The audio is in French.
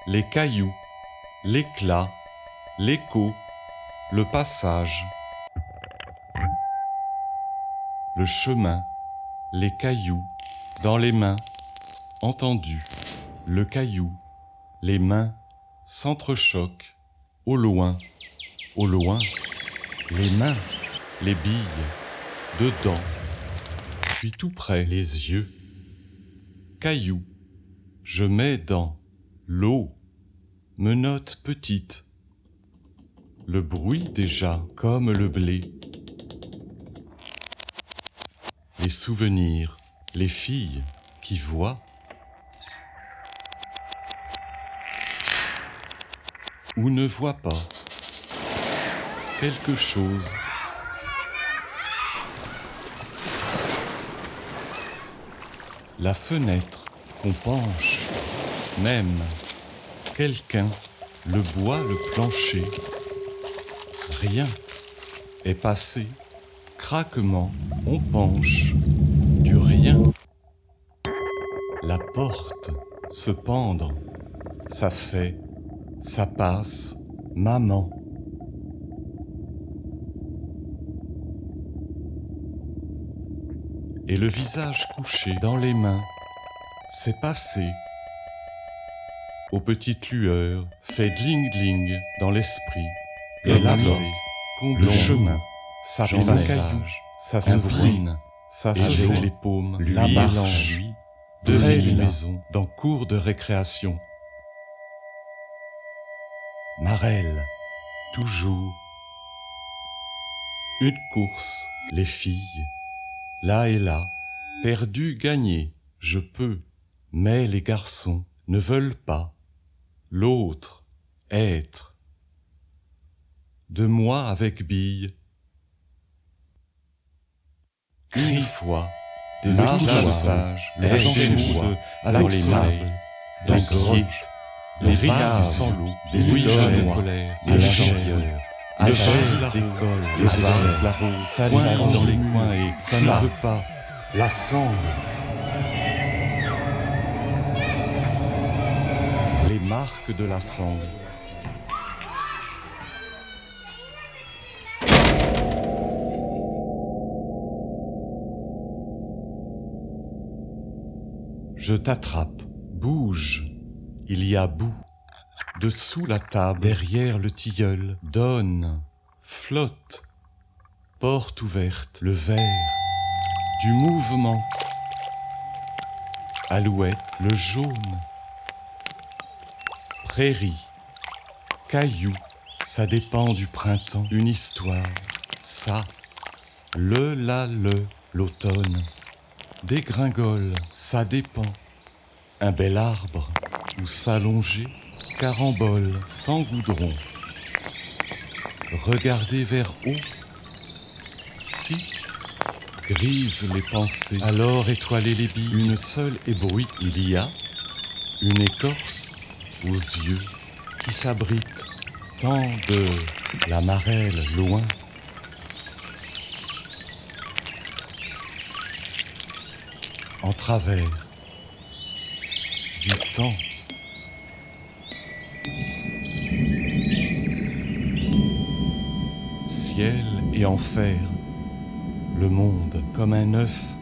les cailloux, l'éclat, l'écho, le passage, le chemin, les cailloux, dans les mains, entendu, le caillou, les mains s'entrechoquent, au loin, les mains, les billes, dedans, puis tout près, les yeux, caillou, je mets dans l'eau, menottes petites, le bruit déjà comme le blé, les souvenirs, les filles qui voient, ou ne voient pas quelque chose. La fenêtre qu'on penche, même quelqu'un, le bois, le plancher, rien est passé, craquement, on penche, du rien. La porte se pendre, ça fait, ça passe, maman. Et le visage couché dans les mains, c'est passé. Aux petites lueurs, fait dling-dling dans l'esprit. Et là, le chemin, ça passage, ça se brune, ça se fait les paumes, la marche, deuxième maison, dans cours de récréation. Marelle, toujours. Une course, les filles, là et là, perdu, gagné, je peux, mais les garçons ne veulent pas. L'autre, être. De moi avec bille. Une fois, des esclavages, les alors les mailles, les grottes, les rivières sans l'eau, les idoles de colère, les gentilleurs, le vase d'école, les vases, la rose, ça dans les coins et ça ne veut pas, la sangle. Les marques de la sangle. Je t'attrape, bouge, il y a boue, dessous la table, derrière le tilleul, donne, flotte, porte ouverte, le verre, du mouvement, alouette, le jaune, prairie, caillou, ça dépend du printemps, une histoire, ça, l'automne, dégringole, ça dépend, un bel arbre, où s'allonger, carambole, sans goudron, regarder vers haut, si, grise les pensées, alors étoiler les billes, une seule ébrouille, il y a, une écorce aux yeux qui s'abrite, tant de la marelle loin. En travers du temps. Ciel et enfer, le monde comme un œuf